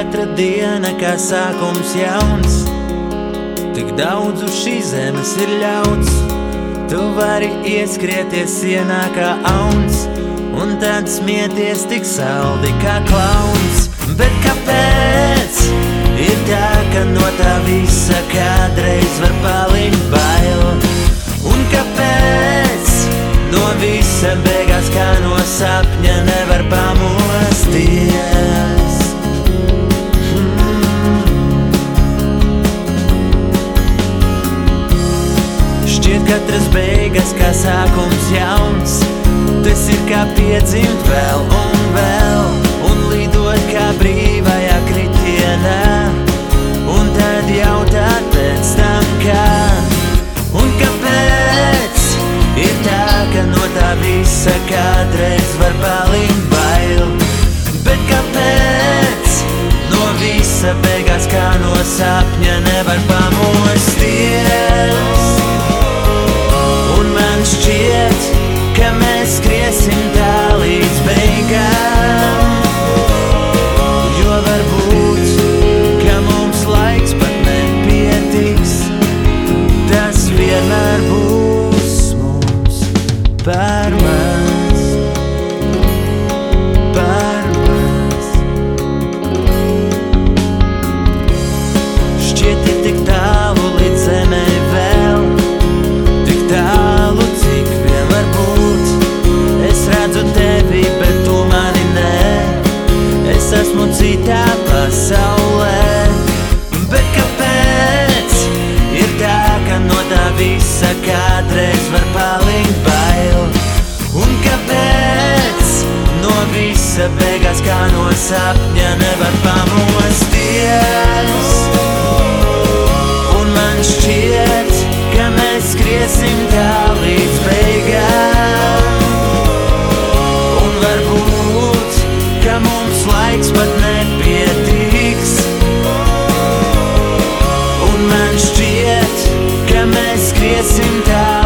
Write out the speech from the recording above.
katra diena kā sākums jauns. Tik daudz uz šīs zemes ir ļauts. Tu vari ieskrieties sienā kā auns, un tad smieties tik saldi kā klauns. Bet kāpēc ir tā, ka no tā visa kādreiz var palikt bail? Un kāpēc no visa beigās kā no sapņa nevar pamosties? Šķiet katras beigas kā sākums jauns. Tas ir kā piedzimt vēl un vēl, un lidot kā brīvajā kritienā, un tad jautāt pēc tam kā. Un kāpēc ir tā, ka no tā visa kādreiz var palikt bail? Bet kāpēc no visa beigās kā no sapņa nevar pamosties? Un man šķiet, ka mēs skriesim tā līdz beigām, jo varbūt, ka mums laiks pat nepietiks. Tas vienmēr būs mums par maz, par maz. Šķiet ir tik tālu līdz zemē vēl, tik tālu, cik vien var būt. Es redzu tevi, bet tu mani nē. Es esmu citā pasaulē. Bet kāpēc ir tā, ka no tā visa kādreiz var palikt bail? Un kāpēc no visa beigās kā no sapņa nevar pamosties? Un man šķiet, ka mēs skriesim tā līdz beigām, un varbūt, ka mums laiks pat nepietiks. Un man šķiet, ka mēs skriesim tā